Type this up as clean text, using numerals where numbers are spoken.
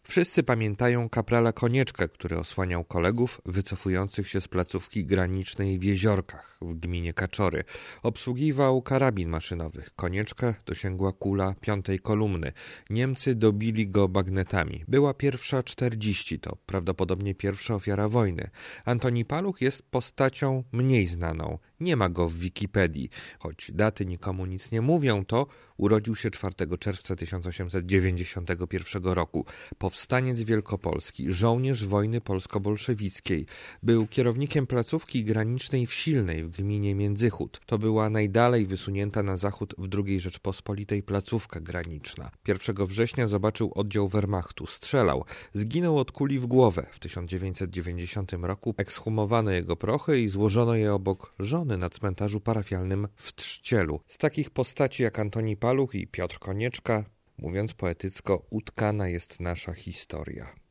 Wszyscy pamiętają kaprala Konieczkę, który osłaniał kolegów wycofujących się z placówki granicznej w Jeziorkach w gminie Kaczory. Obsługiwał karabin maszynowy. Konieczkę dosięgła kula 5. kolumny. Niemcy dobili go bagnetami. Była pierwsza 40, to prawdopodobnie pierwsza ofiara wojny. Antoni Paluch jest postacią mniej znaną. Nie ma go w Wikipedii. Choć daty nikomu nic nie mówią, to urodził się 4 czerwca 1891 roku. Powstaniec wielkopolski, żołnierz wojny polsko-bolszewickiej. Był kierownikiem placówki granicznej w Silnej w gminie Międzychód. To była najdalej wysunięta na zachód w II Rzeczpospolitej placówka graniczna. 1 września zobaczył oddział Wehrmachtu. Strzelał. Zginął od kuli w głowę. W 1990 roku ekshumowano jego prochy i złożono je obok żony na cmentarzu parafialnym w Trzcielu. Z takich postaci jak Antoni Paluch i Piotr Konieczka, mówiąc poetycko, utkana jest nasza historia.